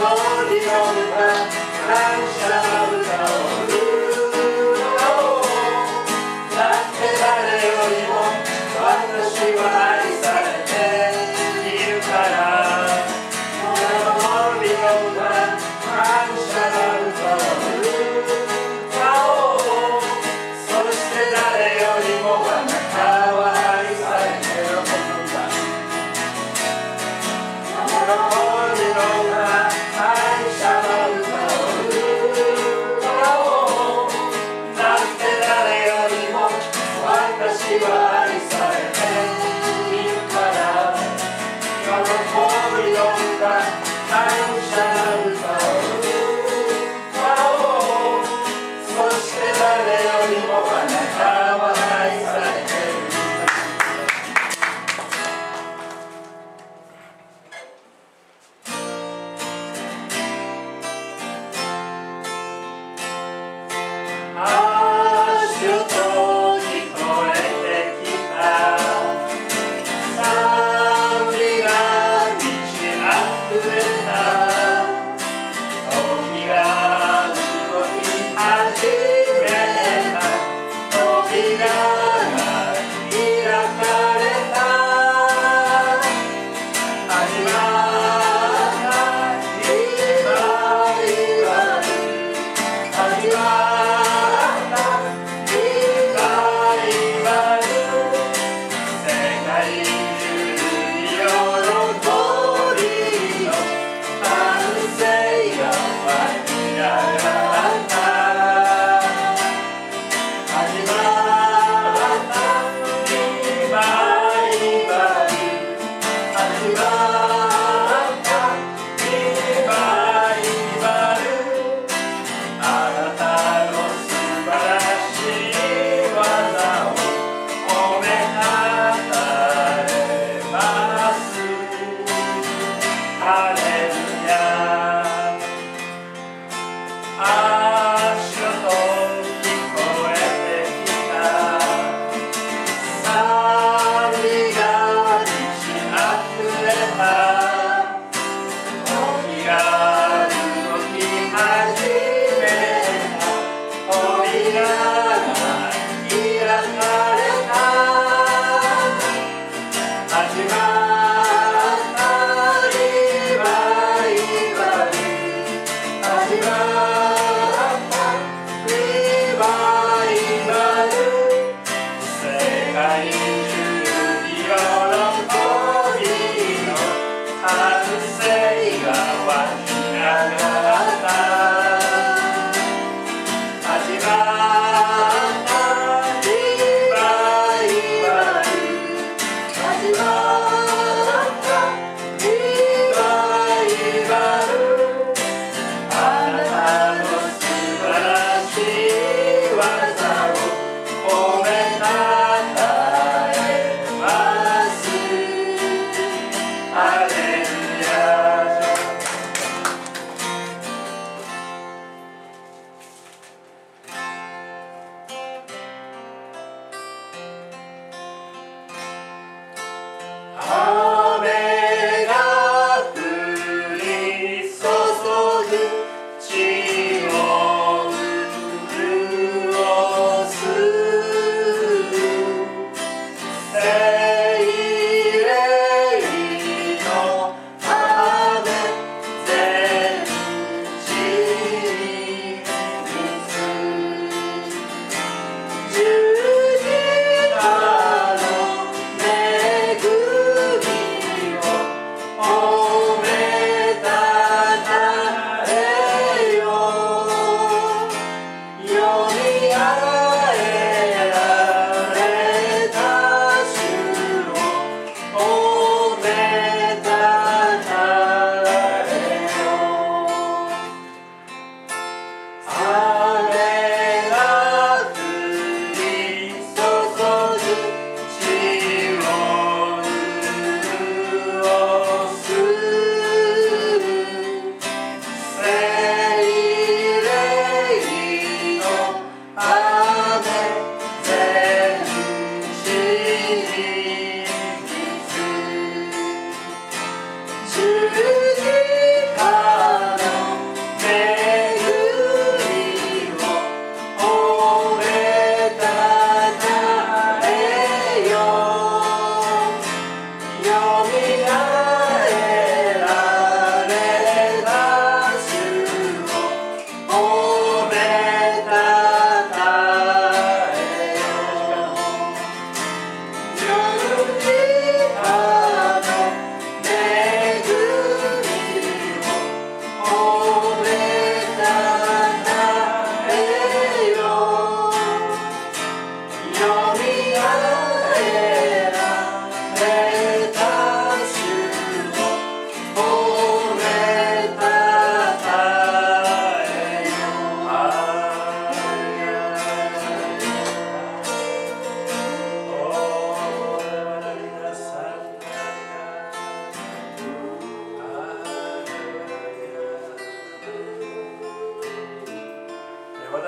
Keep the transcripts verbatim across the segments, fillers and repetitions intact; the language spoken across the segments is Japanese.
十字架の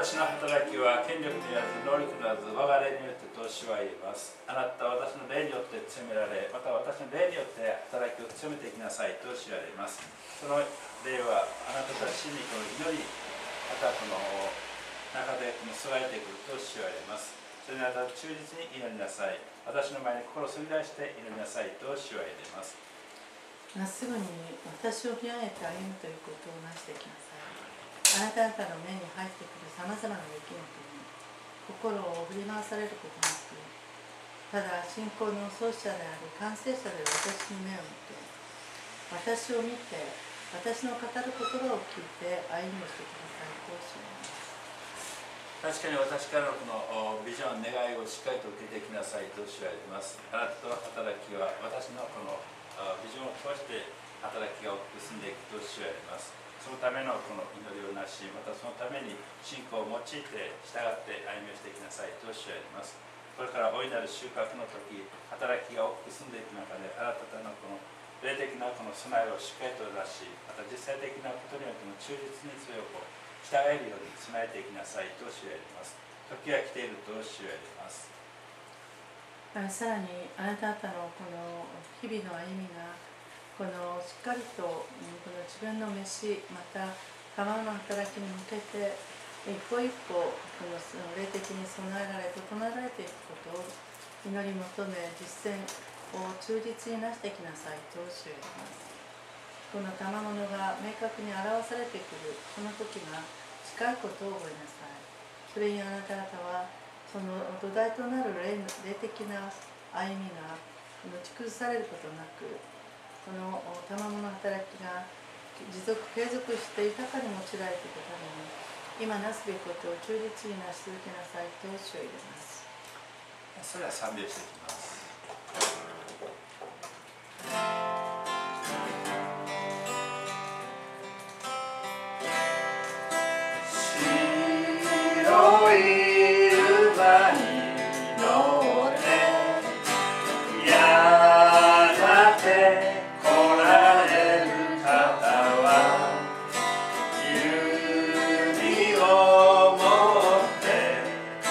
私の働きは権力によらず能力によらず我が霊によってと主は言います。あなたは私の霊によって強められ、また私の霊によって働きを強めていきなさいと主は言います。その霊はあなたたちにこの祈り、またこの中でこの備えてくると主は言います。それにあなたは忠実に祈りなさい。私の前に心をすり出して祈りなさいと主は言います。 まっすぐに私を見上げて歩むということをなしてきなさい。あなた方の目に入ってくるさまざまな出来事に心を振り回されることなく、ただ信仰の創始者であり完成者で私に目を向け、私を見て私の語る言葉を聞いて歩みをしてくださいと主は言います。 確かに私からのこのビジョン、願いをしっかりと受けてきなさいと主は言います。あなたとの働きは私のこのビジョンを通して働きが大きく進んでいくと主は言います。そのためのこの祈りをなし、またそのために信仰を用いて従って歩みをしていきなさいと主は言います。これから大いなる収穫の時、働きが大きく進んでいく中で、あなた方のこの霊的なこの備えをしっかりと出し、また実際的なことによっても忠実にそれをこう従えるように備えていきなさいと主は言います。時が来ていると主は言います。 さらにあなた方のこの日々の歩みがこのしっかりとこの自分の飯、また卵の働きに向けて一歩一歩この霊的に備えられ整えられていくことを祈り求め、実践を忠実になしてきなさいと主は言います。この賜物が明確に表されてくるその時が近いことを覚えなさい。それにあなた方はその土台となる 霊, 霊的な歩みが打ち崩されることなく、この賜物の働きが持続継続して豊かに用いられていくために、今なすべきことを忠実になし続けなさいと主を入れます。 それでは賛美をしていきます。白い馬に乗ってやがて来られる方は指を持って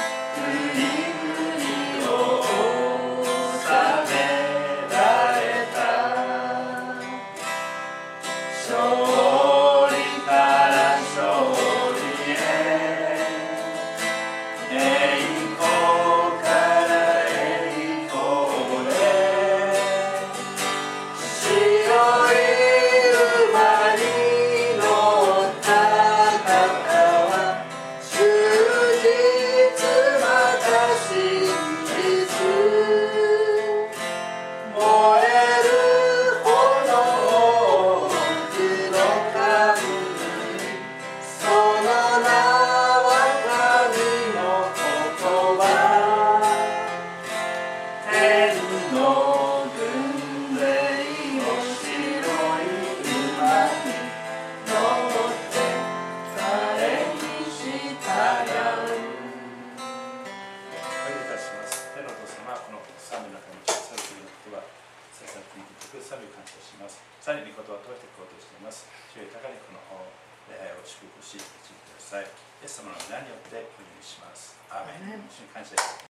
国々を治められた。勝利から勝利へ、栄光から栄光へ、白い馬に乗った方は忠実また真実、燃える炎を奥の神、その名は神の言葉、天の軍勢を白い馬に乗って彼に従う。お祈りいたします。天のお父様、この賛美の中に小さい時の言葉、ささっていてくださる感謝します。さらに御言葉を通していこうとしています。主よ、高にこの礼拝を祝福し、導いてください。イエス様の皆によってお祈りします。アーメン。主に感謝します。